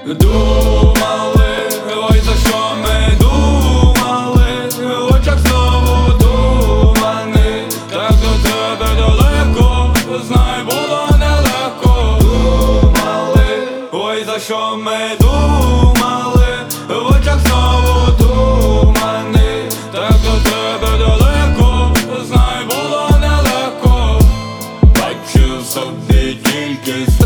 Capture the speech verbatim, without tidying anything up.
Думали, ой, за що ми думали, в очах знову тумани, так до тебе далеко, знай, було нелегко. Думали, ой, за що ми думали, в очах знову тумани, так до тебе далеко, знай, було нелегко. Бачив собі тільки